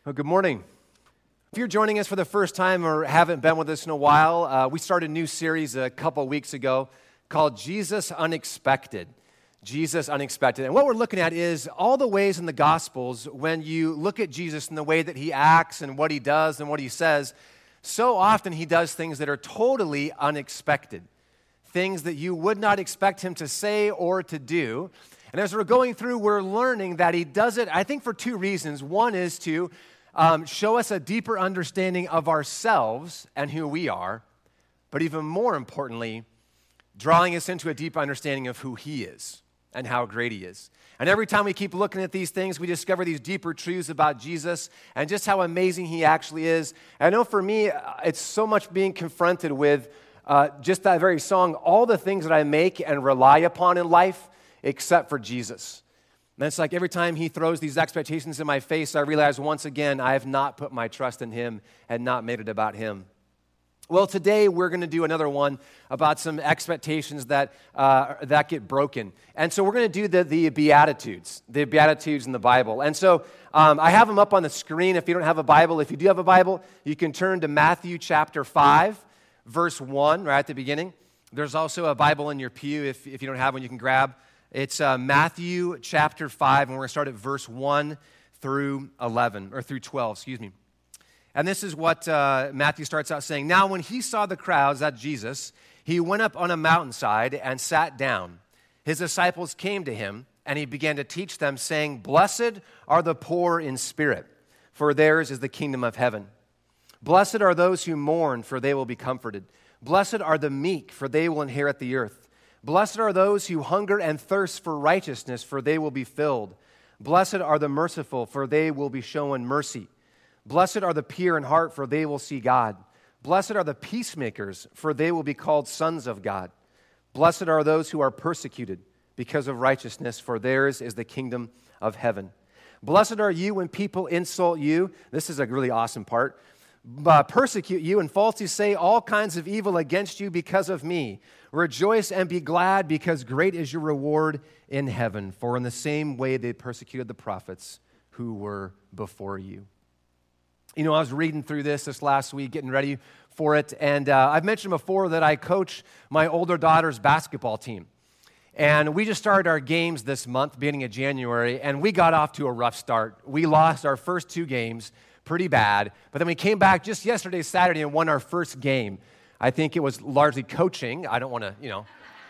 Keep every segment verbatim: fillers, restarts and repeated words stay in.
Well, good morning. If you're joining us for the first time or haven't been with us in a while, uh, we started a new series a couple weeks ago called Jesus Unexpected. Jesus Unexpected. And what we're looking at is all the ways in the Gospels when you look at Jesus and the way that he acts and what he does and what he says, so often he does things that are totally unexpected, things that you would not expect him to say or to do. And as we're going through, we're learning that he does it, I think, for two reasons. One is to um, show us a deeper understanding of ourselves and who we are, but even more importantly, drawing us into a deep understanding of who he is and how great he is. And every time we keep looking at these things, we discover these deeper truths about Jesus and just how amazing he actually is. And I know for me, it's so much being confronted with uh, just that very song, all the things that I make and rely upon in life except for Jesus. And it's like every time he throws these expectations in my face, I realize once again, I have not put my trust in him and not made it about him. Well, today we're going to do another one about some expectations that uh, that get broken. And so we're going to do the, the Beatitudes, the Beatitudes in the Bible. And so um, I have them up on the screen if you don't have a Bible. If you do have a Bible, you can turn to Matthew chapter five, verse one, right at the beginning. There's also a Bible in your pew. If, if you don't have one, you can grab. It's uh, Matthew chapter five, and we're going to start at verse one through eleven, or through twelve, excuse me. And this is what uh, Matthew starts out saying. Now, when he saw the crowds, that's Jesus, he went up on a mountainside and sat down. His disciples came to him, and he began to teach them, saying, Blessed are the poor in spirit, for theirs is the kingdom of heaven. Blessed are those who mourn, for they will be comforted. Blessed are the meek, for they will inherit the earth. Blessed are those who hunger and thirst for righteousness, for they will be filled. Blessed are the merciful, for they will be shown mercy. Blessed are the pure in heart, for they will see God. Blessed are the peacemakers, for they will be called sons of God. Blessed are those who are persecuted because of righteousness, for theirs is the kingdom of heaven. Blessed are you when people insult you. This is a really awesome part. Uh, persecute you and falsely say all kinds of evil against you because of me. Rejoice and be glad, because great is your reward in heaven. For in the same way they persecuted the prophets who were before you. You know, I was reading through this this last week, getting ready for it, and uh, I've mentioned before that I coach my older daughter's basketball team. And we just started our games this month, beginning of January, and we got off to a rough start. We lost our first two games pretty bad, but then we came back just yesterday, Saturday, and won our first game. I think it was largely coaching. I don't want to, you know.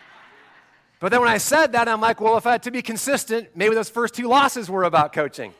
But then when I said that, I'm like, well, if I had to be consistent, maybe those first two losses were about coaching.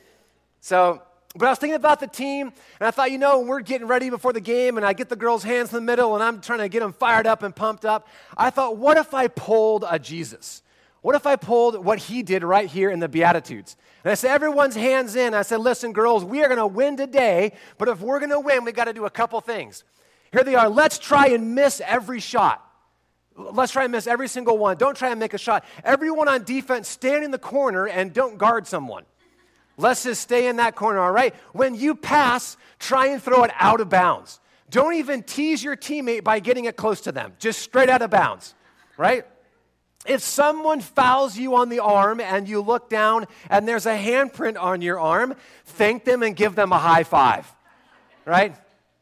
So, but I was thinking about the team, and I thought, you know, we're getting ready before the game, and I get the girls' hands in the middle, and I'm trying to get them fired up and pumped up. I thought, what if I pulled a Jesus? What if I pulled what he did right here in the Beatitudes? And I said, everyone's hands in. I said, listen, girls, we are going to win today, but if we're going to win, we got to do a couple things. Here they are. Let's try and miss every shot. Let's try and miss every single one. Don't try and make a shot. Everyone on defense, stand in the corner and don't guard someone. Let's just stay in that corner, all right? When you pass, try and throw it out of bounds. Don't even tease your teammate by getting it close to them. Just straight out of bounds, right? If someone fouls you on the arm and you look down and there's a handprint on your arm, thank them and give them a high five, right?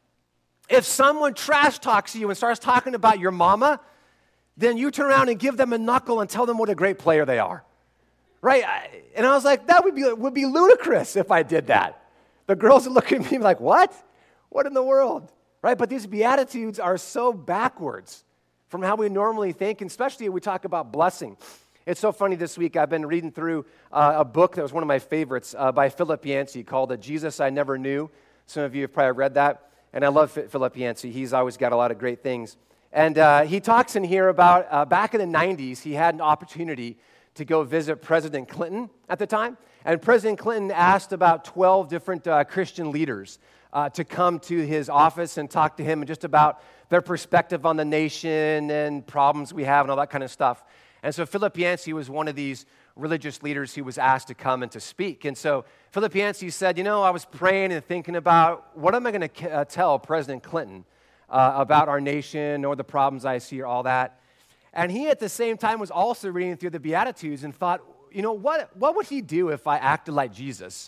If someone trash talks you and starts talking about your mama, then you turn around and give them a knuckle and tell them what a great player they are, right? And I was like, that would be would be ludicrous if I did that. The girls would look at me like, what? What in the world, right? But these Beatitudes are so backwards from how we normally think, and especially when we talk about blessing. It's so funny this week, I've been reading through uh, a book that was one of my favorites uh, by Philip Yancey called A Jesus I Never Knew. Some of you have probably read that. And I love Philip Yancey. He's always got a lot of great things. And uh, he talks in here about uh, back in the nineties, he had an opportunity to go visit President Clinton at the time. And President Clinton asked about twelve different uh, Christian leaders uh, to come to his office and talk to him just about their perspective on the nation and problems we have and all that kind of stuff. And so Philip Yancey was one of these religious leaders who was asked to come and to speak. And so Philip Yancey said, you know, I was praying and thinking about what am I going to uh, tell President Clinton uh, about our nation or the problems I see or all that. And he at the same time was also reading through the Beatitudes and thought, you know, what, what would he do if I acted like Jesus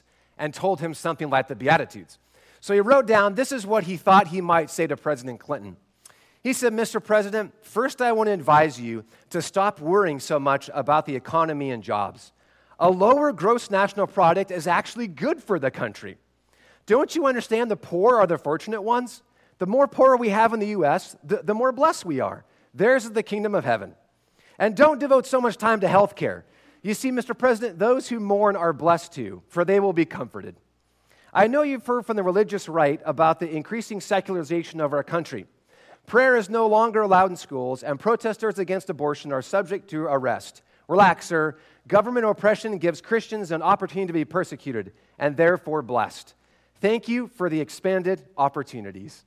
and told him something like the Beatitudes. So he wrote down, this is what he thought he might say to President Clinton. He said, Mister President, first I want to advise you to stop worrying so much about the economy and jobs. A lower gross national product is actually good for the country. Don't you understand the poor are the fortunate ones? The more poor we have in the U S, the, the more blessed we are. Theirs is the kingdom of heaven. And don't devote so much time to health care. You see, Mister President, those who mourn are blessed too, for they will be comforted. I know you've heard from the religious right about the increasing secularization of our country. Prayer is no longer allowed in schools, and protesters against abortion are subject to arrest. Relax, sir. Government oppression gives Christians an opportunity to be persecuted, and therefore blessed. Thank you for the expanded opportunities.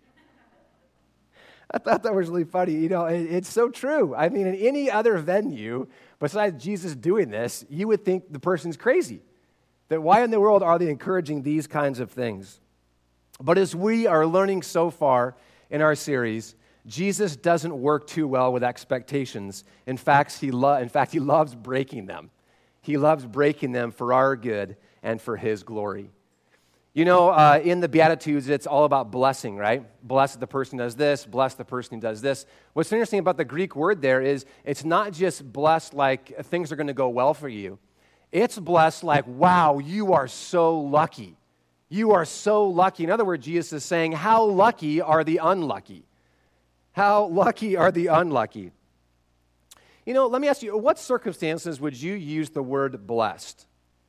I thought that was really funny. You know, it, it's so true. I mean, in any other venue besides Jesus doing this, you would think the person's crazy. That why in the world are they encouraging these kinds of things? But as we are learning so far in our series, Jesus doesn't work too well with expectations. In fact, he lo- in fact, he loves breaking them. He loves breaking them for our good and for his glory. You know, uh, in the Beatitudes, it's all about blessing, right? Bless the person who does this, bless the person who does this. What's interesting about the Greek word there is it's not just blessed like things are going to go well for you. It's blessed like, wow, you are so lucky. You are so lucky. In other words, Jesus is saying, how lucky are the unlucky? How lucky are the unlucky? You know, let me ask you, what circumstances would you use the word blessed?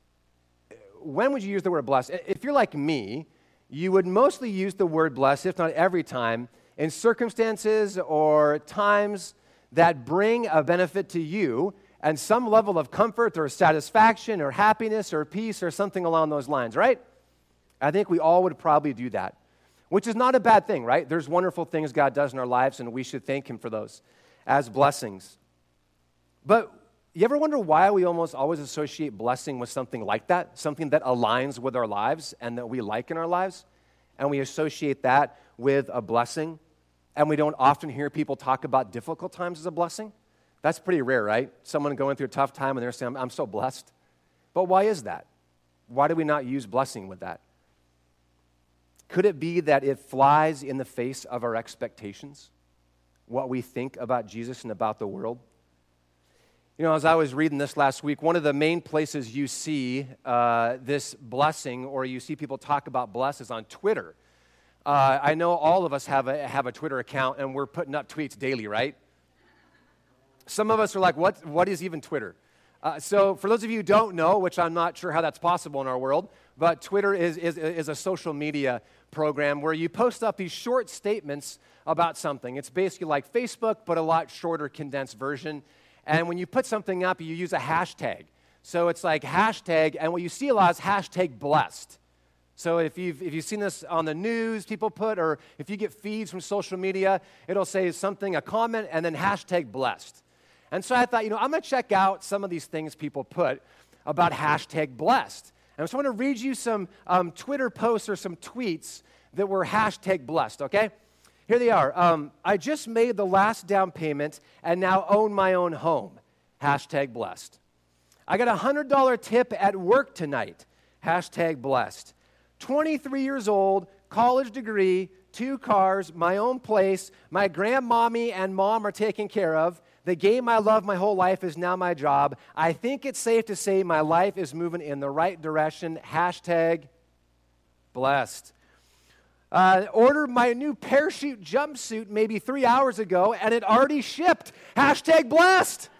When would you use the word blessed? If you're like me, you would mostly use the word blessed, if not every time, in circumstances or times that bring a benefit to you and some level of comfort or satisfaction or happiness or peace or something along those lines, right? I think we all would probably do that, which is not a bad thing, right? There's wonderful things God does in our lives, and we should thank him for those as blessings. But you ever wonder why we almost always associate blessing with something like that, something that aligns with our lives and that we like in our lives, and we associate that with a blessing, and we don't often hear people talk about difficult times as a blessing? That's pretty rare, right? Someone going through a tough time and they're saying, I'm so blessed. But why is that? Why do we not use blessing with that? Could it be that it flies in the face of our expectations, what we think about Jesus and about the world? You know, as I was reading this last week, one of the main places you see uh, this blessing or you see people talk about bless is on Twitter. Uh, I know all of us have a, have a Twitter account, and we're putting up tweets daily, right? Some of us are like, what, what is even Twitter? Uh, so for those of you who don't know, which I'm not sure how that's possible in our world, but Twitter is, is, is a social media program where you post up these short statements about something. It's basically like Facebook, but a lot shorter, condensed version. And when you put something up, you use a hashtag. So it's like hashtag, and what you see a lot is hashtag blessed. So if you've, if you've seen this on the news, people put, or if you get feeds from social media, it'll say something, a comment, and then hashtag blessed. And so I thought, you know, I'm going to check out some of these things people put about hashtag blessed. And so I want to read you some um, Twitter posts or some tweets that were hashtag blessed, okay? Here they are. Um, I just made the last down payment and now own my own home. Hashtag blessed. I got a one hundred dollars tip at work tonight. Hashtag blessed. twenty-three years old, college degree, two cars, my own place, my grandmommy and mom are taken care of. The game I love my whole life is now my job. I think it's safe to say my life is moving in the right direction. Hashtag blessed. Uh, ordered my new parachute jumpsuit maybe three hours ago, and it already shipped. Hashtag blessed.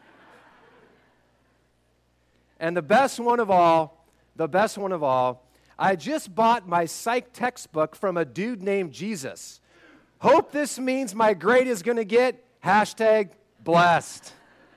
And the best one of all, the best one of all, I just bought my psych textbook from a dude named Jesus. Hope this means my grade is going to get hashtag blessed.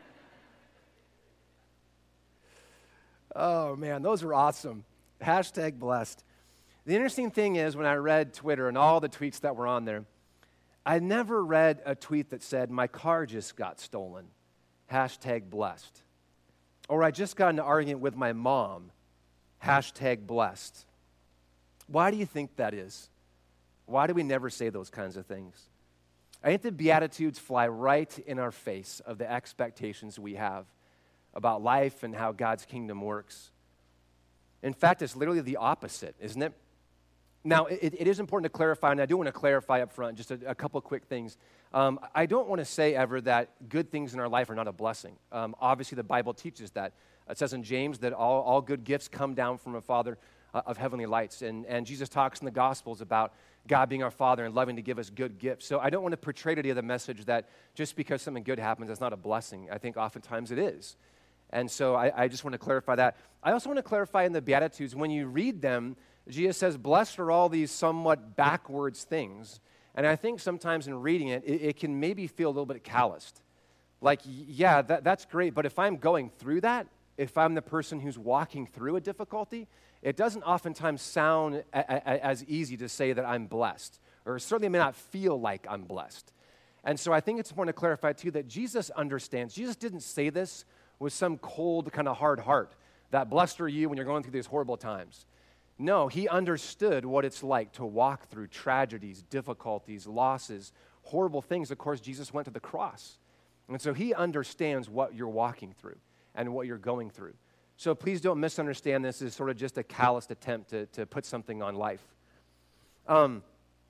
Oh, man, those are awesome. Hashtag blessed. The interesting thing is when I read Twitter and all the tweets that were on there, I never read a tweet that said, my car just got stolen. Hashtag blessed. Or I just got in an argument with my mom. Hashtag blessed. Why do you think that is? Why do we never say those kinds of things? I think the Beatitudes fly right in our face of the expectations we have about life and how God's kingdom works. In fact, it's literally the opposite, isn't it? Now, it, it is important to clarify, and I do want to clarify up front just a, a couple of quick things. Um, I don't want to say ever that good things in our life are not a blessing. Um, obviously, the Bible teaches that. It says in James that all, all good gifts come down from a Father uh, of heavenly lights. And, and Jesus talks in the Gospels about God being our Father and loving to give us good gifts. So I don't want to portray today the message that just because something good happens, it's not a blessing. I think oftentimes it is. And so I, I just want to clarify that. I also want to clarify in the Beatitudes, when you read them, Jesus says, blessed are all these somewhat backwards things. And I think sometimes in reading it, it, it can maybe feel a little bit calloused. Like, yeah, that, that's great, but if I'm going through that, if I'm the person who's walking through a difficulty, it doesn't oftentimes sound a, a, as easy to say that I'm blessed, or certainly may not feel like I'm blessed. And so I think it's important to clarify, too, that Jesus understands. Jesus didn't say this with some cold, kind of hard heart, that blessed are you when you're going through these horrible times. No, he understood what it's like to walk through tragedies, difficulties, losses, horrible things. Of course, Jesus went to the cross. And so he understands what you're walking through and what you're going through. So please don't misunderstand this as sort of just a calloused attempt to, to put something on life. Um,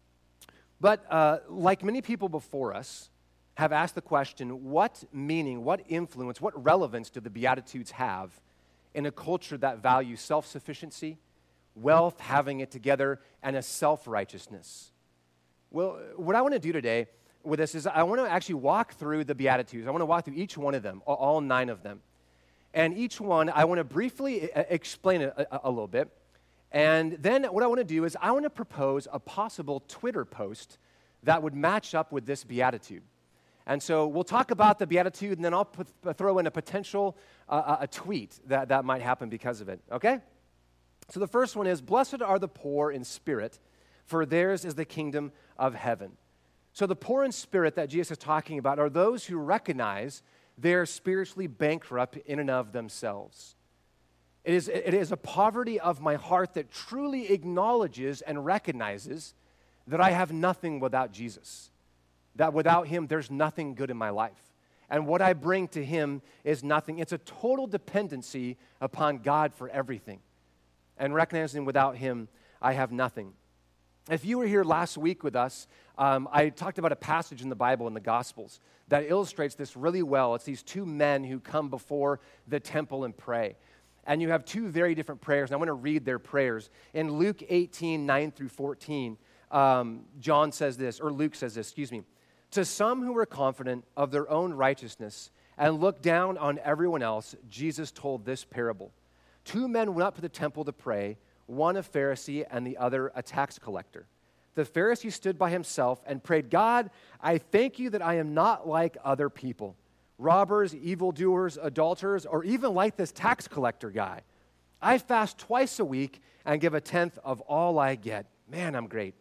but uh, like many people before us have asked the question, what meaning, what influence, what relevance do the Beatitudes have in a culture that values self-sufficiency, wealth, having it together, and a self-righteousness? Well, what I want to do today with this is I want to actually walk through the Beatitudes. I want to walk through each one of them, all nine of them. And each one, I want to briefly explain it a, a little bit. And then what I want to do is I want to propose a possible Twitter post that would match up with this Beatitude. And so we'll talk about the Beatitude, and then I'll put, throw in a potential uh, a tweet that, that might happen because of it, okay? So the first one is, blessed are the poor in spirit, for theirs is the kingdom of heaven. So the poor in spirit that Jesus is talking about are those who recognize they're spiritually bankrupt in and of themselves. It is, it is a poverty of my heart that truly acknowledges and recognizes that I have nothing without Jesus, that without him there's nothing good in my life. And what I bring to him is nothing. It's a total dependency upon God for everything. And recognizing without him, I have nothing. If you were here last week with us, um, I talked about a passage in the Bible in the Gospels that illustrates this really well. It's these two men who come before the temple and pray. And you have two very different prayers, and I want to read their prayers. In Luke eighteen, nine through fourteen, um, John says this, or Luke says this, excuse me. To some who were confident of their own righteousness and looked down on everyone else, Jesus told this parable. Two men went up to the temple to pray, one a Pharisee and the other a tax collector. The Pharisee stood by himself and prayed, God, I thank you that I am not like other people, robbers, evildoers, adulterers, or even like this tax collector guy. I fast twice a week and give a tenth of all I get. Man, I'm great.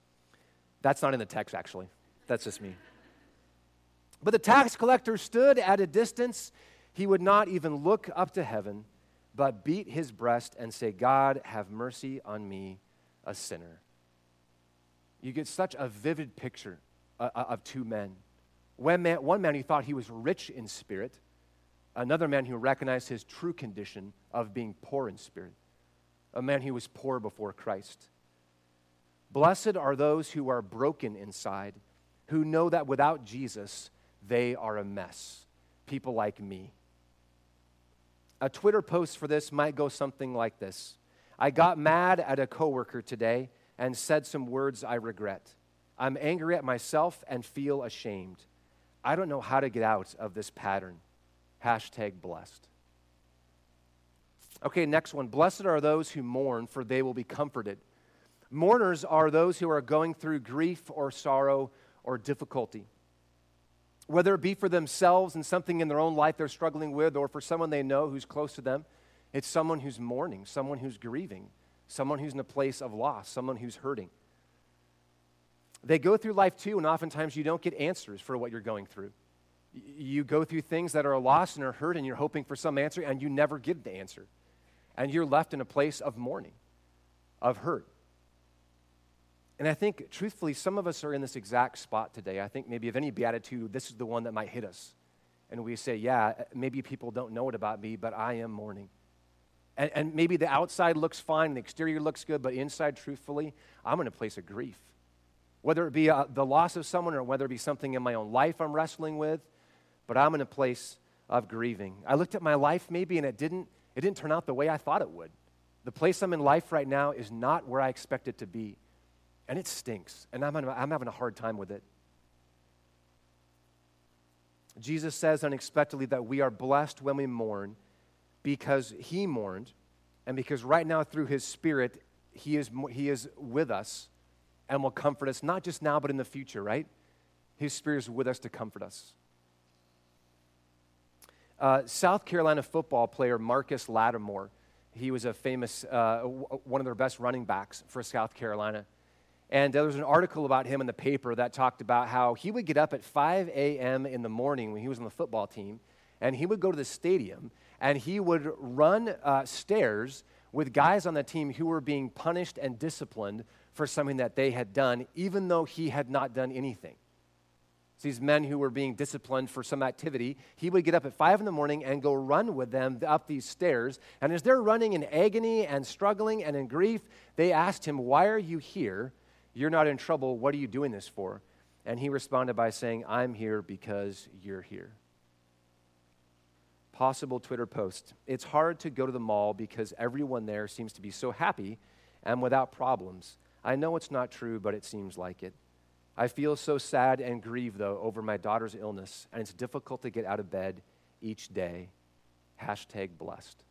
That's not in the text, actually. That's just me. But the tax collector stood at a distance. He would not even look up to heaven, but beat his breast and say, God, have mercy on me, a sinner. You get such a vivid picture uh, of two men. One man, one man who thought he was rich in spirit, another man who recognized his true condition of being poor in spirit, a man who was poor before Christ. Blessed are those who are broken inside, who know that without Jesus, they are a mess, people like me. A Twitter post for this might go something like this. I got mad at a coworker today and said some words I regret. I'm angry at myself and feel ashamed. I don't know how to get out of this pattern. Hashtag blessed. Okay, next one. Blessed are those who mourn, for they will be comforted. Mourners are those who are going through grief or sorrow or difficulty. Whether it be for themselves and something in their own life they're struggling with, or for someone they know who's close to them, it's someone who's mourning, someone who's grieving, someone who's in a place of loss, someone who's hurting. They go through life too, and oftentimes you don't get answers for what you're going through. You go through things that are a loss and are hurt, and you're hoping for some answer, and you never get the answer. And you're left in a place of mourning, of hurt. And I think, truthfully, some of us are in this exact spot today. I think maybe of any beatitude, this is the one that might hit us. And we say, yeah, maybe people don't know it about me, but I am mourning. And, and maybe the outside looks fine, the exterior looks good, but inside, truthfully, I'm in a place of grief. Whether it be uh, the loss of someone or whether it be something in my own life I'm wrestling with, but I'm in a place of grieving. I looked at my life maybe and it didn't, it didn't turn out the way I thought it would. The place I'm in life right now is not where I expect it to be. And it stinks, and I'm, I'm having a hard time with it. Jesus says unexpectedly that we are blessed when we mourn because he mourned, and because right now through his Spirit, he is, he is with us and will comfort us, not just now, but in the future, right? His Spirit is with us to comfort us. Uh, South Carolina football player Marcus Lattimore, he was a famous, uh, one of their best running backs for South Carolina. And there was an article about him in the paper that talked about how he would get up at five a.m. in the morning when he was on the football team, and he would go to the stadium, and he would run uh, stairs with guys on the team who were being punished and disciplined for something that they had done, even though he had not done anything. So these men who were being disciplined for some activity, he would get up at five in the morning and go run with them up these stairs. And as they're running in agony and struggling and in grief, they asked him, "Why are you here? You're not in trouble. What are you doing this for?" And he responded by saying, "I'm here because you're here." Possible Twitter post. It's hard to go to the mall because everyone there seems to be so happy and without problems. I know it's not true, but it seems like it. I feel so sad and grieved, though, over my daughter's illness, and it's difficult to get out of bed each day. Hashtag blessed.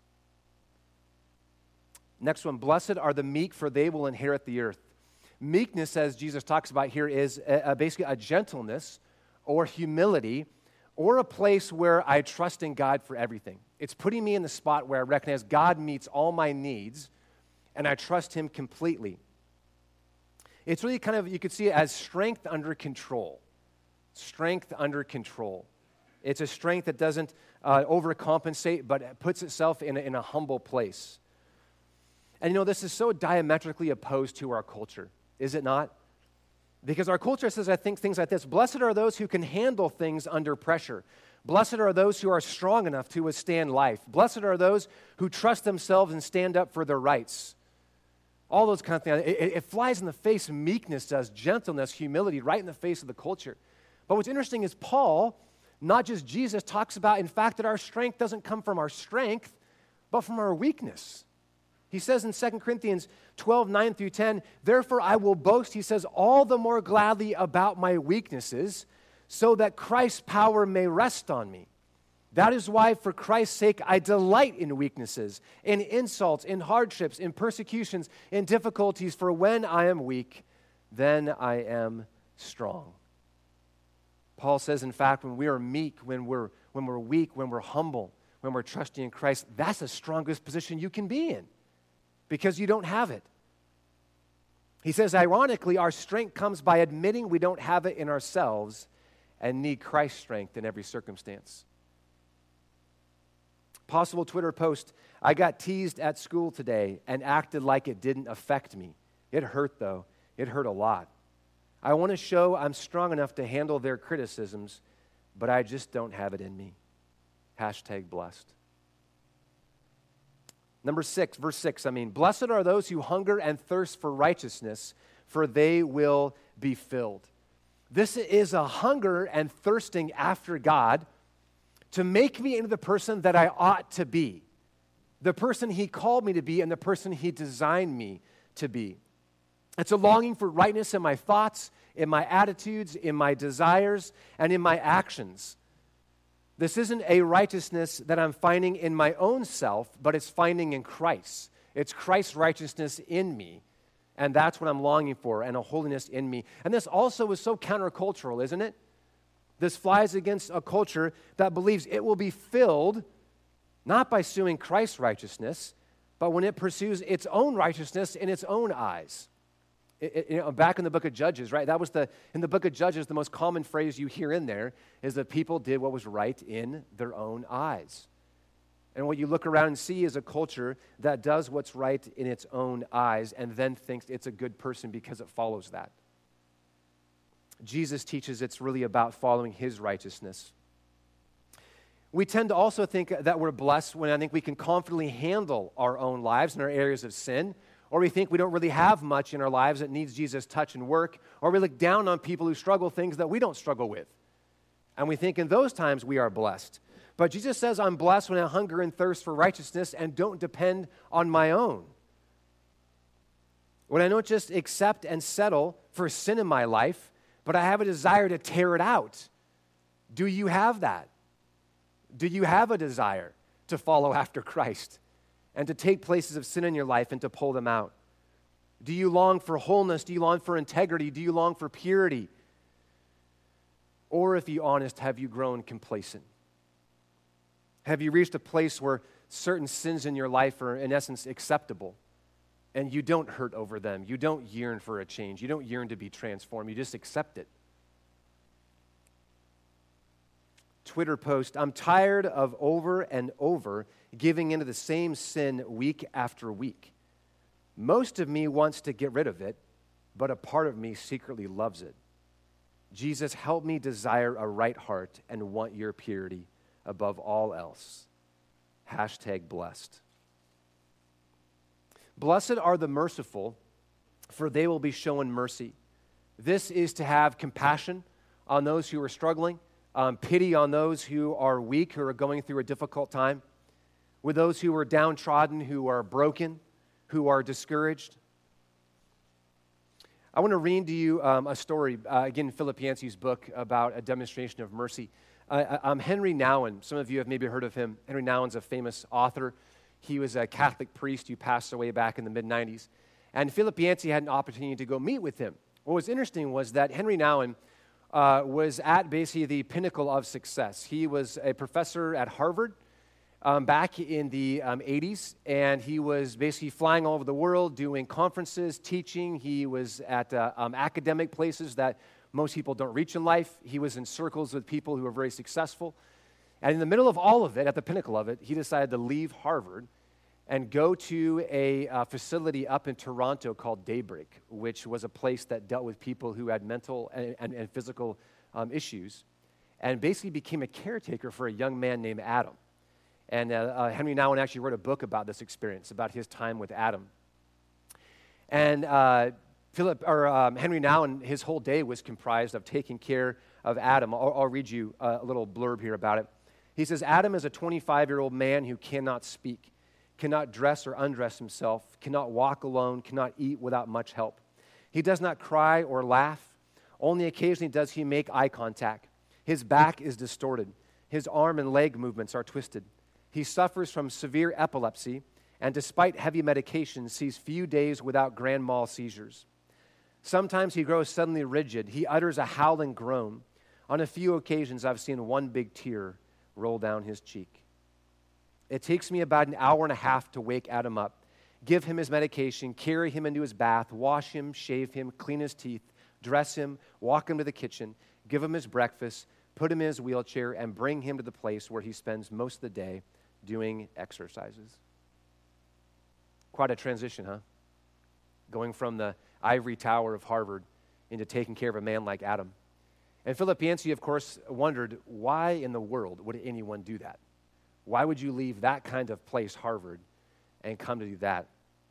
Next one, blessed are the meek, for they will inherit the earth. Meekness, as Jesus talks about here, is a, a basically a gentleness or humility or a place where I trust in God for everything. It's putting me in the spot where I recognize God meets all my needs and I trust him completely. It's really kind of, you could see it as strength under control. Strength under control. It's a strength that doesn't uh, overcompensate, but puts itself in a, in a humble place. And you know, this is so diametrically opposed to our culture, is it not? Because our culture says, I think, things like this: blessed are those who can handle things under pressure. Blessed are those who are strong enough to withstand life. Blessed are those who trust themselves and stand up for their rights. All those kind of things. It, it flies in the face. Meekness does, gentleness, humility, right in the face of the culture. But what's interesting is Paul, not just Jesus, talks about, in fact, that our strength doesn't come from our strength, but from our weakness. He says in Second Corinthians twelve, nine through ten, therefore I will boast, he says, all the more gladly about my weaknesses, so that Christ's power may rest on me. That is why, for Christ's sake, I delight in weaknesses, in insults, in hardships, in persecutions, in difficulties, for when I am weak, then I am strong. Paul says, in fact, when we are meek, when we're, when we're weak, when we're humble, when we're trusting in Christ, that's the strongest position you can be in, because you don't have it. He says, ironically, our strength comes by admitting we don't have it in ourselves and need Christ's strength in every circumstance. Possible Twitter post, I got teased at school today and acted like it didn't affect me. It hurt, though. It hurt a lot. I want to show I'm strong enough to handle their criticisms, but I just don't have it in me. Hashtag blessed. Number six, verse six, I mean, blessed are those who hunger and thirst for righteousness, for they will be filled. This is a hunger and thirsting after God to make me into the person that I ought to be, the person he called me to be and the person he designed me to be. It's a longing for rightness in my thoughts, in my attitudes, in my desires, and in my actions. This isn't a righteousness that I'm finding in my own self, but it's finding in Christ. It's Christ's righteousness in me, and that's what I'm longing for, and a holiness in me. And this also is so countercultural, isn't it? This flies against a culture that believes it will be filled not by pursuing Christ's righteousness, but when it pursues its own righteousness in its own eyes. It, it, you know, back in the book of Judges, right? That was the, in the book of Judges, the most common phrase you hear in there is that people did what was right in their own eyes. And what you look around and see is a culture that does what's right in its own eyes and then thinks it's a good person because it follows that. Jesus teaches it's really about following his righteousness. We tend to also think that we're blessed when I think we can confidently handle our own lives and our areas of sin, or we think we don't really have much in our lives that needs Jesus' touch and work, or we look down on people who struggle things that we don't struggle with. And we think in those times we are blessed. But Jesus says, I'm blessed when I hunger and thirst for righteousness and don't depend on my own. When I don't just accept and settle for sin in my life, but I have a desire to tear it out. Do you have that? Do you have a desire to follow after Christ and to take places of sin in your life and to pull them out? Do you long for wholeness? Do you long for integrity? Do you long for purity? Or if you're honest, have you grown complacent? Have you reached a place where certain sins in your life are in essence acceptable and you don't hurt over them? You don't yearn for a change. You don't yearn to be transformed. You just accept it. Twitter post, I'm tired of over and over giving into the same sin week after week. Most of me wants to get rid of it, but a part of me secretly loves it. Jesus, help me desire a right heart and want your purity above all else. Hashtag blessed. Blessed are the merciful, for they will be shown mercy. This is to have compassion on those who are struggling, Um, pity on those who are weak, who are going through a difficult time, with those who are downtrodden, who are broken, who are discouraged. I want to read to you um, a story, uh, again, Philip Yancey's book about a demonstration of mercy. Uh, um, Henry Nouwen, some of you have maybe heard of him. Henry Nouwen's a famous author. He was a Catholic priest who passed away back in the mid nineties. And Philip Yancey had an opportunity to go meet with him. What was interesting was that Henry Nouwen Uh, was at basically the pinnacle of success. He was a professor at Harvard um, back in the um, eighties, and he was basically flying all over the world, doing conferences, teaching. He was at uh, um, academic places that most people don't reach in life. He was in circles with people who were very successful. And in the middle of all of it, at the pinnacle of it, he decided to leave Harvard and go to a uh, facility up in Toronto called Daybreak, which was a place that dealt with people who had mental and, and, and physical um, issues, and basically became a caretaker for a young man named Adam. And uh, uh, Henry Nouwen actually wrote a book about this experience, about his time with Adam. And uh, Philip or um, Henry Nouwen, his whole day was comprised of taking care of Adam. I'll, I'll read you a little blurb here about it. He says, Adam is a twenty-five-year-old man who cannot speak, cannot dress or undress himself, cannot walk alone, cannot eat without much help. He does not cry or laugh. Only occasionally does he make eye contact. His back is distorted. His arm and leg movements are twisted. He suffers from severe epilepsy, and despite heavy medication, sees few days without grand mal seizures. Sometimes he grows suddenly rigid. He utters a howling groan. On a few occasions, I've seen one big tear roll down his cheek. It takes me about an hour and a half to wake Adam up, give him his medication, carry him into his bath, wash him, shave him, clean his teeth, dress him, walk him to the kitchen, give him his breakfast, put him in his wheelchair, and bring him to the place where he spends most of the day doing exercises. Quite a transition, huh? Going from the ivory tower of Harvard into taking care of a man like Adam. And Philip Yancey, of course, wondered, why in the world would anyone do that? Why would you leave that kind of place, Harvard, and come to do that?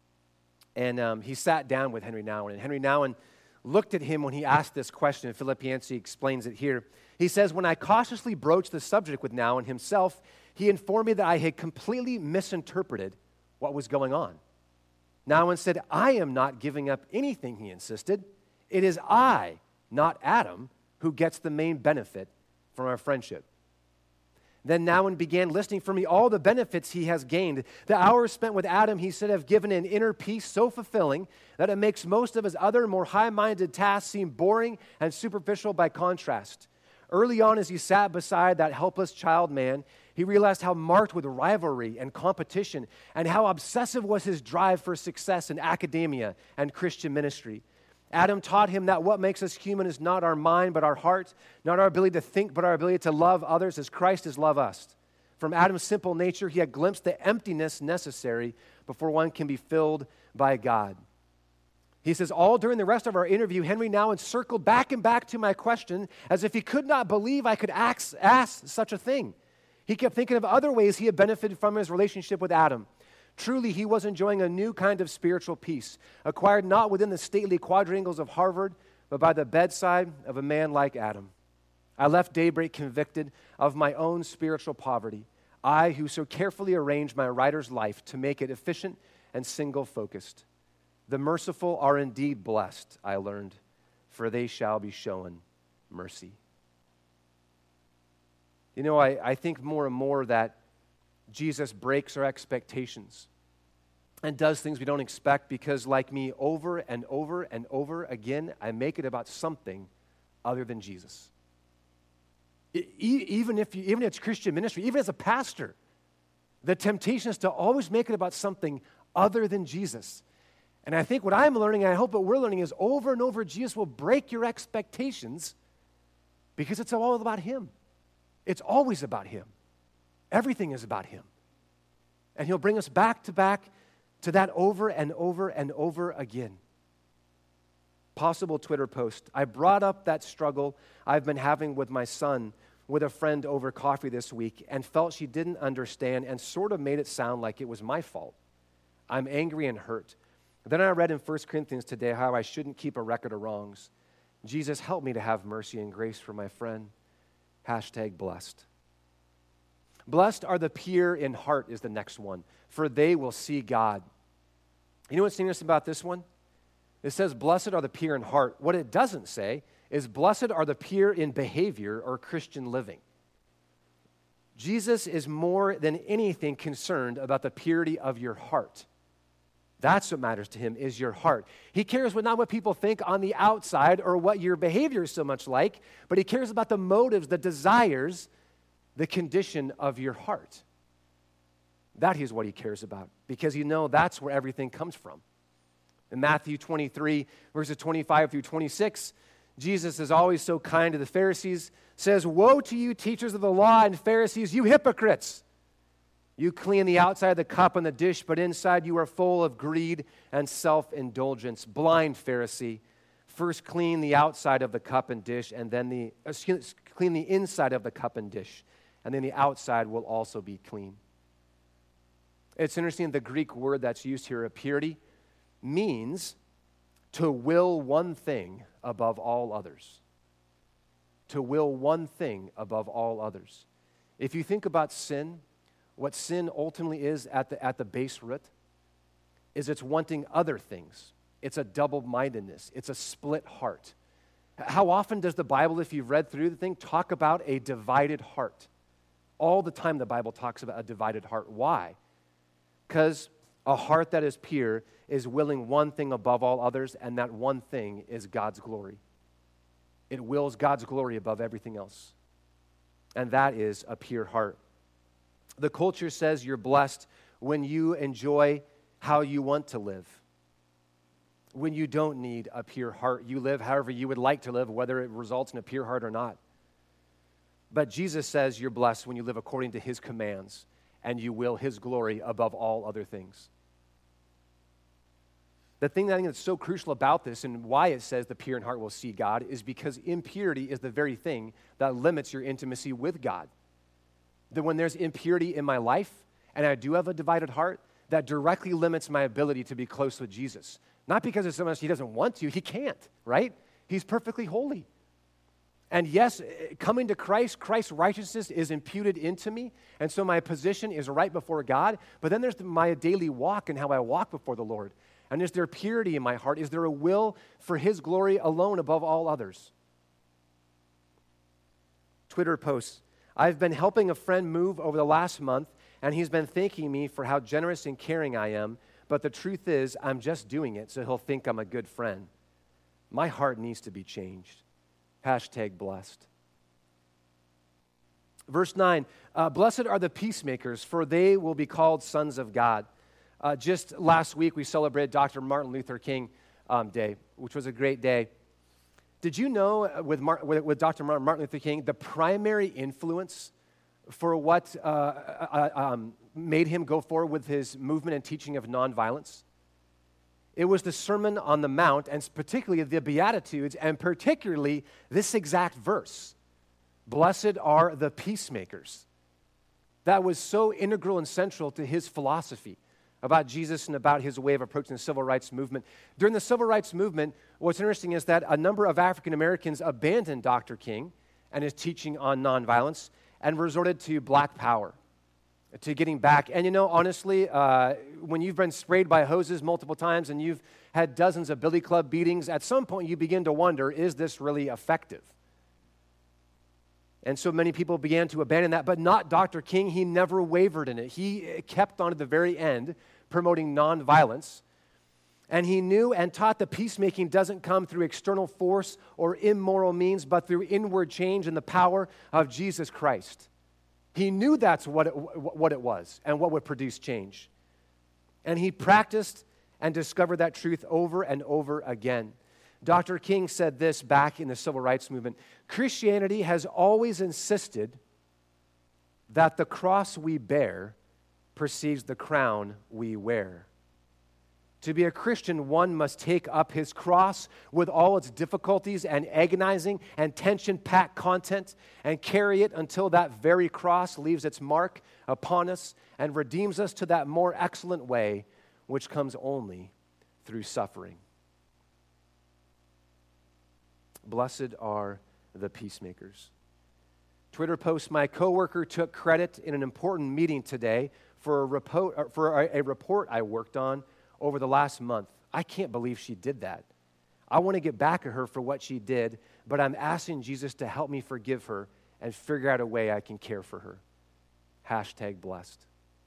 And um, he sat down with Henry Nouwen, and Henry Nouwen looked at him when he asked this question, and Philip Yancey explains it here. He says, when I cautiously broached the subject with Nouwen himself, he informed me that I had completely misinterpreted what was going on. Nouwen said, I am not giving up anything, he insisted. It is I, not Adam, who gets the main benefit from our friendship. Then Nouwen began listing for me all the benefits he has gained. The hours spent with Adam, he said, have given an inner peace so fulfilling that it makes most of his other more high-minded tasks seem boring and superficial by contrast. Early on, as he sat beside that helpless child man, he realized how marked with rivalry and competition and how obsessive was his drive for success in academia and Christian ministry. Adam taught him that what makes us human is not our mind, but our heart, not our ability to think, but our ability to love others as Christ has loved us. From Adam's simple nature, he had glimpsed the emptiness necessary before one can be filled by God. He says, all during the rest of our interview, Henry Nouwen circled back and back to my question as if he could not believe I could ask, ask such a thing. He kept thinking of other ways he had benefited from his relationship with Adam. Truly, he was enjoying a new kind of spiritual peace, acquired not within the stately quadrangles of Harvard, but by the bedside of a man like Adam. I left daybreak convicted of my own spiritual poverty, I who so carefully arranged my writer's life to make it efficient and single-focused. The merciful are indeed blessed, I learned, for they shall be shown mercy. You know, I, I think more and more that Jesus breaks our expectations and does things we don't expect because, like me, over and over and over again, I make it about something other than Jesus. E- even if you, even if it's Christian ministry, even as a pastor, the temptation is to always make it about something other than Jesus. And I think what I'm learning, and I hope what we're learning, is over and over, Jesus will break your expectations because it's all about Him. It's always about Him. Everything is about Him. And He'll bring us back to back to that over and over and over again. Possible Twitter post. I brought up that struggle I've been having with my son with a friend over coffee this week and felt she didn't understand and sort of made it sound like it was my fault. I'm angry and hurt. Then I read in First Corinthians today how I shouldn't keep a record of wrongs. Jesus, help me to have mercy and grace for my friend. Hashtag blessed. Blessed are the pure in heart is the next one, for they will see God. You know what's interesting about this one? It says, blessed are the pure in heart. What it doesn't say is, blessed are the pure in behavior or Christian living. Jesus is more than anything concerned about the purity of your heart. That's what matters to Him, is your heart. He cares what, not what people think on the outside or what your behavior is so much like, but He cares about the motives, the desires, the condition of your heart. That is what He cares about, because you know that's where everything comes from. In Matthew twenty-three, verses twenty-five through twenty-six, Jesus is always so kind to the Pharisees, says, woe to you, teachers of the law and Pharisees, you hypocrites! You clean the outside of the cup and the dish, but inside you are full of greed and self-indulgence. Blind Pharisee, first clean the outside of the cup and dish, and then the excuse, clean the inside of the cup and dish, and then the outside will also be clean. It's interesting, the Greek word that's used here, purity, means to will one thing above all others. To will one thing above all others. If you think about sin, what sin ultimately is at the, at the base root is it's wanting other things. It's a double-mindedness. It's a split heart. How often does the Bible, if you've read through the thing, talk about a divided heart? All the time the Bible talks about a divided heart. Why? Because a heart that is pure is willing one thing above all others, and that one thing is God's glory. It wills God's glory above everything else. And that is a pure heart. The culture says you're blessed when you enjoy how you want to live. When you don't need a pure heart, you live however you would like to live, whether it results in a pure heart or not. But Jesus says you're blessed when you live according to His commands and you will His glory above all other things. The thing that I think that's so crucial about this and why it says the pure in heart will see God is because impurity is the very thing that limits your intimacy with God. That when there's impurity in my life and I do have a divided heart, that directly limits my ability to be close with Jesus. Not because it's so much He doesn't want to, He can't, right? He's perfectly holy. And yes, coming to Christ, Christ's righteousness is imputed into me, and so my position is right before God, but then there's my daily walk and how I walk before the Lord. And is there purity in my heart? Is there a will for His glory alone above all others? Twitter posts. I've been helping a friend move over the last month, and he's been thanking me for how generous and caring I am, but the truth is, I'm just doing it so he'll think I'm a good friend. My heart needs to be changed. Hashtag blessed. Verse nine, uh, blessed are the peacemakers, for they will be called sons of God. Uh, just last week, we celebrated Doctor Martin Luther King um, Day, which was a great day. Did you know with, Mar- with, with Doctor Martin, Martin Luther King, the primary influence for what uh, uh, um, made him go forward with his movement and teaching of nonviolence? It was the Sermon on the Mount, and particularly the Beatitudes, and particularly this exact verse. Blessed are the peacemakers. that was so integral and central to his philosophy about Jesus and about his way of approaching the civil rights movement. During the civil rights movement, what's interesting is that a number of African Americans abandoned Doctor King and his teaching on nonviolence and resorted to black power, to getting back. And you know, honestly, uh, when you've been sprayed by hoses multiple times and you've had dozens of billy club beatings, at some point you begin to wonder, is this really effective? And so many people began to abandon that, but not Doctor King. He never wavered in it. He kept on to the very end, promoting nonviolence. And he knew and taught that peacemaking doesn't come through external force or immoral means, but through inward change and the power of Jesus Christ. He knew that's what it, what it was and what would produce change. And he practiced and discovered that truth over and over again. Doctor King said this back in the civil rights movement: Christianity has always insisted that the cross we bear precedes the crown we wear. To be a Christian, one must take up his cross with all its difficulties and agonizing and tension-packed content and carry it until that very cross leaves its mark upon us and redeems us to that more excellent way, which comes only through suffering. Blessed are the peacemakers. Twitter post: my coworker took credit in an important meeting today for a report, for a, a report I worked on over the last month. I can't believe she did that. I want to get back at her for what she did, but I'm asking Jesus to help me forgive her and figure out a way I can care for her. Hashtag blessed.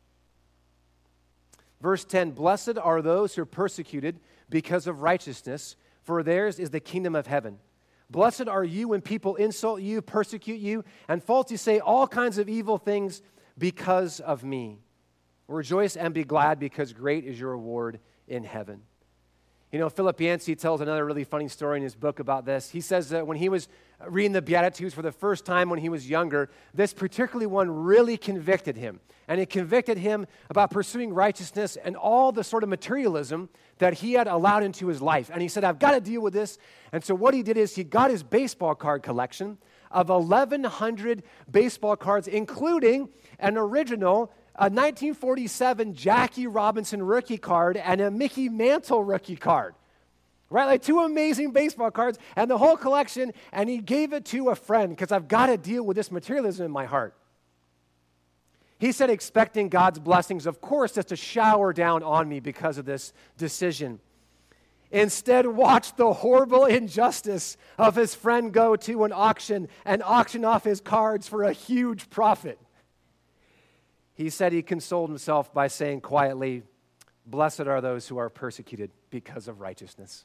Verse ten, blessed are those who are persecuted because of righteousness, for theirs is the kingdom of heaven. Blessed are you when people insult you, persecute you, and falsely say all kinds of evil things because of me. Rejoice and be glad, because great is your reward in heaven. You know, Philip Yancey tells another really funny story in his book about this. He says that when he was reading the Beatitudes for the first time when he was younger, this particularly one really convicted him. And it convicted him about pursuing righteousness and all the sort of materialism that he had allowed into his life. And he said, I've got to deal with this. And so what he did is he got his baseball card collection of eleven hundred baseball cards, including an original a nineteen forty-seven Jackie Robinson rookie card and a Mickey Mantle rookie card, right? Like two amazing baseball cards and the whole collection, and he gave it to a friend because I've got to deal with this materialism in my heart. He said, expecting God's blessings, of course, just to shower down on me because of this decision. Instead, watch the horrible injustice of his friend go to an auction and auction off his cards for a huge profit. He said he consoled himself by saying quietly, blessed are those who are persecuted because of righteousness.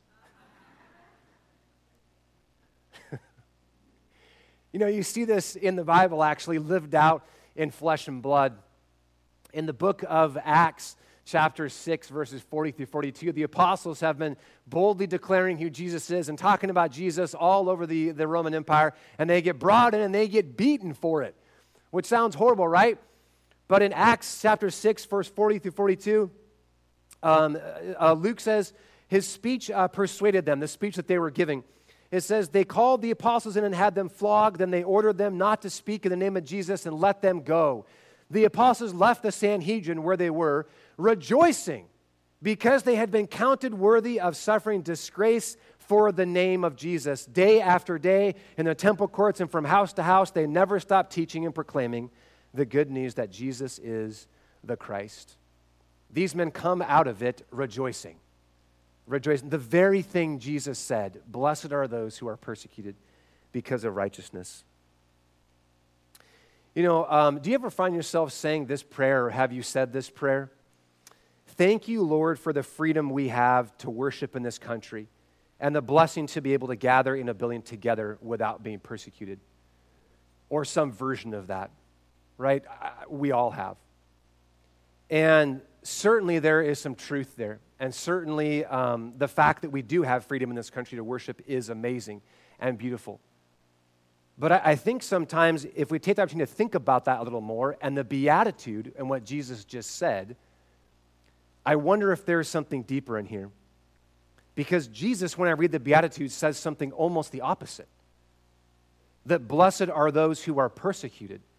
You know, you see this in the Bible actually lived out in flesh and blood. In the book of Acts, chapter six, verses forty through forty-two, the apostles have been boldly declaring who Jesus is and talking about Jesus all over the, the Roman Empire, and they get brought in and they get beaten for it, which sounds horrible, right? But in Acts chapter six, verse forty through forty-two, um, uh, Luke says his speech uh, persuaded them, the speech that they were giving. It says, they called the apostles in and had them flogged, then they ordered them not to speak in the name of Jesus and let them go. The apostles left the Sanhedrin where they were, rejoicing because they had been counted worthy of suffering disgrace for the name of Jesus. Day after day in the temple courts and from house to house, they never stopped teaching and proclaiming the good news that Jesus is the Christ. These men come out of it rejoicing. Rejoicing. The very thing Jesus said, blessed are those who are persecuted because of righteousness. You know, um, do you ever find yourself saying this prayer, or have you said this prayer? Thank you, Lord, for the freedom we have to worship in this country and the blessing to be able to gather in a building together without being persecuted. Or some version of that, right? We all have. And certainly there is some truth there. And certainly um, the fact that we do have freedom in this country to worship is amazing and beautiful. But I, I think sometimes if we take the opportunity to think about that a little more and the beatitude and what Jesus just said, I wonder if there's something deeper in here. Because Jesus, when I read the Beatitudes, says something almost the opposite. That blessed are those who are persecuted.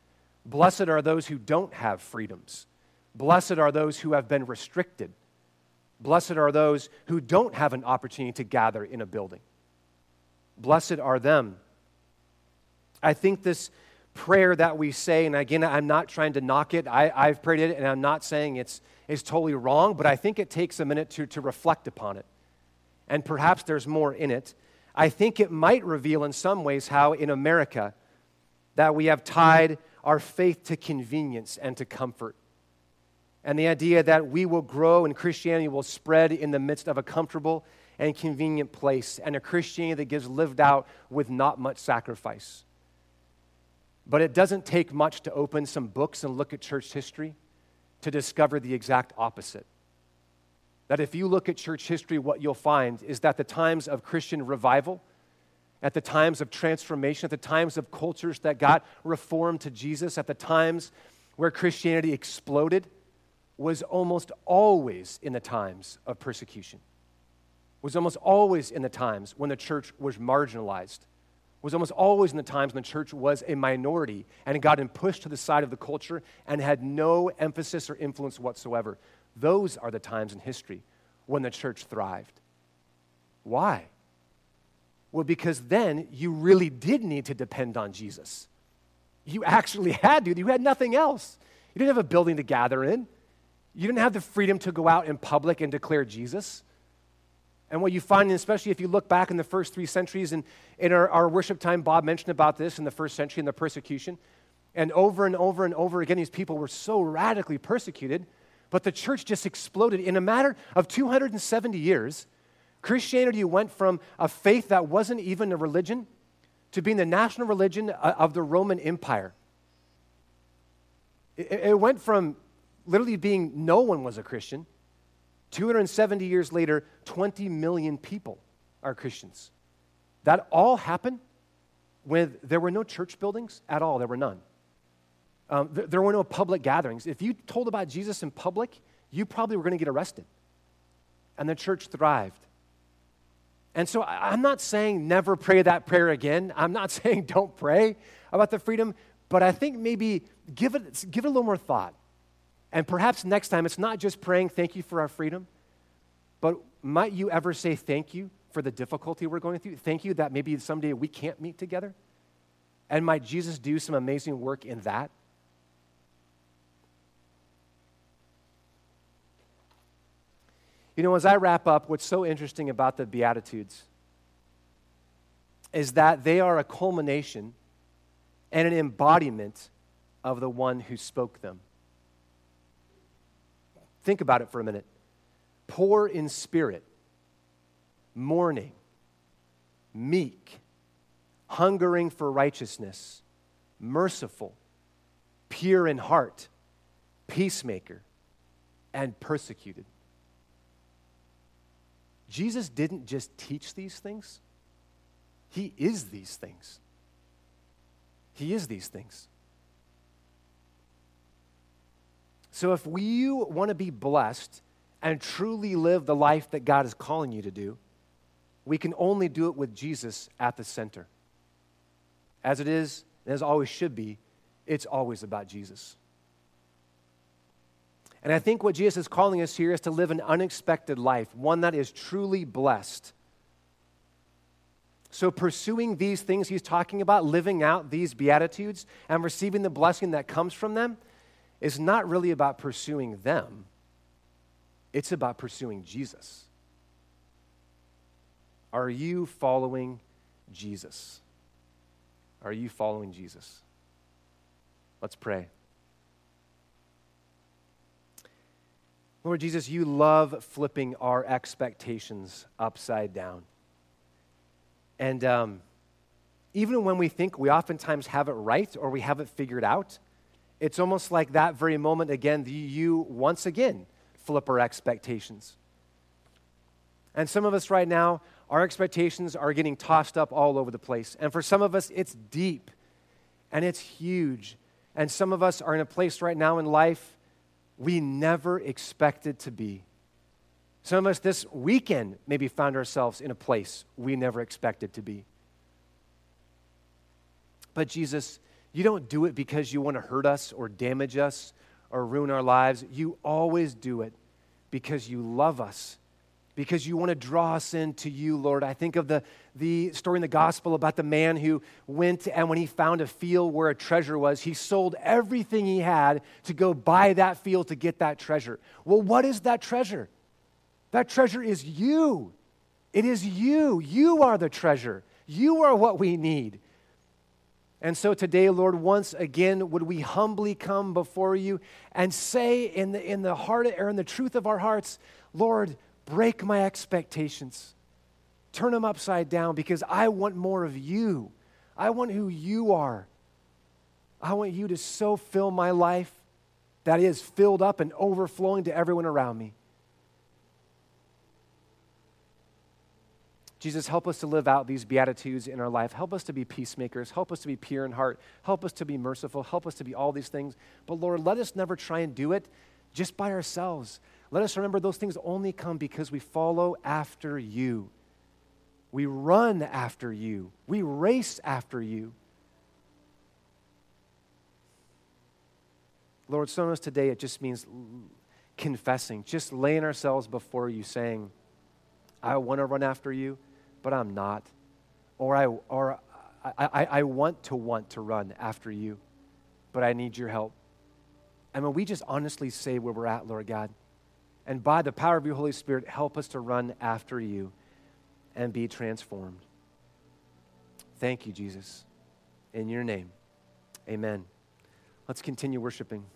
Blessed are those who don't have freedoms. Blessed are those who have been restricted. Blessed are those who don't have an opportunity to gather in a building. Blessed are them. I think this prayer that we say, and again, I'm not trying to knock it. I, I've prayed it, and I'm not saying it's, it's totally wrong, but I think it takes a minute to, to reflect upon it. And perhaps there's more in it. I think it might reveal in some ways how in America that we have tied our faith to convenience and to comfort. And the idea that we will grow and Christianity will spread in the midst of a comfortable and convenient place, and a Christianity that gets lived out with not much sacrifice. But it doesn't take much to open some books and look at church history to discover the exact opposite. That if you look at church history, what you'll find is that the times of Christian revival, at the times of transformation, at the times of cultures that got reformed to Jesus, at the times where Christianity exploded, was almost always in the times of persecution. Was almost always in the times when the church was marginalized. Was almost always in the times when the church was a minority and got pushed to the side of the culture and had no emphasis or influence whatsoever. Those are the times in history when the church thrived. Why? Well, because then you really did need to depend on Jesus. You actually had to. You had nothing else. You didn't have a building to gather in. You didn't have the freedom to go out in public and declare Jesus. And what you find, especially if you look back in the first three centuries, and in our, our worship time, Bob mentioned about this in the first century and the persecution. And over and over and over again, these people were so radically persecuted, but the church just exploded. In a matter of two hundred seventy years, Christianity went from a faith that wasn't even a religion to being the national religion of the Roman Empire. It, it went from literally being no one was a Christian. two hundred seventy years later, twenty million people are Christians. That all happened when there were no church buildings at all. There were none. Um, th- there were no public gatherings. If you told about Jesus in public, you probably were going to get arrested. And the church thrived. And so I- I'm not saying never pray that prayer again. I'm not saying don't pray about the freedom, but I think maybe give it, give it a little more thought. And perhaps next time, it's not just praying, thank you for our freedom, but might you ever say thank you for the difficulty we're going through? Thank you that maybe someday we can't meet together? And might Jesus do some amazing work in that? You know, as I wrap up, what's so interesting about the Beatitudes is that they are a culmination and an embodiment of the one who spoke them. Think about it for a minute. Poor in spirit, mourning, meek, hungering for righteousness, merciful, pure in heart, peacemaker, and persecuted. Jesus didn't just teach these things. He is these things. He is these things. So if you want to be blessed and truly live the life that God is calling you to do, we can only do it with Jesus at the center. As it is, and as always should be, it's always about Jesus. And I think what Jesus is calling us here is to live an unexpected life, one that is truly blessed. So pursuing these things he's talking about, living out these Beatitudes and receiving the blessing that comes from them, is not really about pursuing them. It's about pursuing Jesus. Are you following Jesus? Are you following Jesus? Let's pray. Lord Jesus, you love flipping our expectations upside down. And um, even when we think we oftentimes have it right or we have it figured out, it's almost like that very moment again, you once again flip our expectations. And some of us right now, our expectations are getting tossed up all over the place. And for some of us, it's deep and it's huge. And some of us are in a place right now in life we never expected to be. Some of us this weekend maybe found ourselves in a place we never expected to be. But Jesus, You don't do it because you want to hurt us or damage us or ruin our lives. You always do it because you love us, because you want to draw us into you, Lord. I think of the, the story in the gospel about the man who went, and when he found a field where a treasure was, he sold everything he had to go buy that field to get that treasure. Well, what is that treasure? That treasure is you. It is you. You are the treasure. You are what we need. And so today, Lord, once again, would we humbly come before you and say in the, in the heart or in the truth of our hearts, Lord, break my expectations. Turn them upside down because I want more of you. I want who you are. I want you to so fill my life that it is filled up and overflowing to everyone around me. Jesus, help us to live out these Beatitudes in our life. Help us to be peacemakers. Help us to be pure in heart. Help us to be merciful. Help us to be all these things. But Lord, let us never try and do it just by ourselves. Let us remember those things only come because we follow after you. We run after you. We race after you. Lord, some of us today, it just means confessing, just laying ourselves before you saying, I want to run after you, but I'm not. Or I or I, I, I want to want to run after you, but I need your help. And when we just honestly say where we're at, Lord God, and by the power of your Holy Spirit, help us to run after you and be transformed. Thank you, Jesus. In your name, amen. Let's continue worshiping.